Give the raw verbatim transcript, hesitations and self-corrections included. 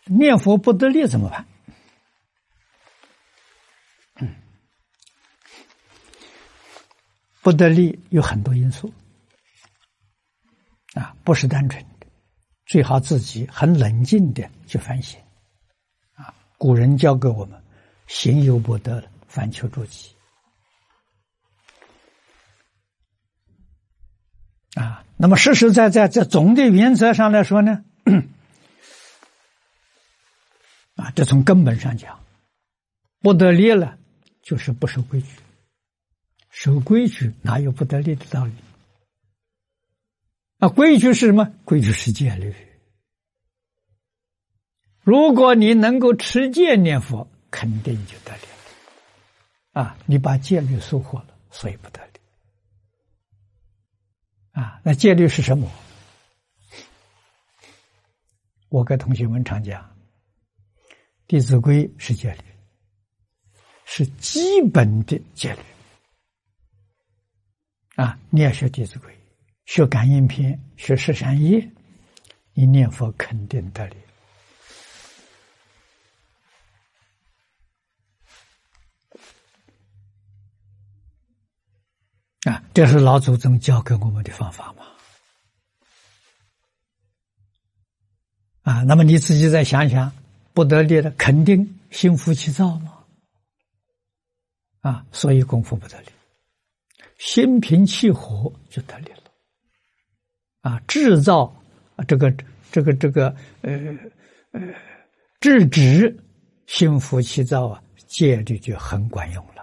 念佛不得力怎么办？嗯，不得力有很多因素啊，不是单纯的，最好自己很冷静的去反省啊。古人教给我们，行有不得，反求诸己啊。那么实实在在在总的原则上来说呢，啊，这从根本上讲，不得力了，就是不守规矩。守规矩哪有不得力的道理？啊，规矩是什么？规矩是戒律。如果你能够持戒念佛，肯定就得力了。啊，你把戒律疏忽了，所以不得力。啊，那戒律是什么？我跟同学们常讲，《弟子规》是戒律，是基本的戒律。啊，你要学《弟子规》，学感应篇，学十善业，你念佛肯定得力。啊，这是老祖宗教给我们的方法嘛。啊，那么你自己再想想，不得力了，肯定心浮气躁嘛。啊，所以功夫不得力。心平气和就得力了，啊，制造这个这个这个呃呃制止心浮气躁啊，戒律就很管用了。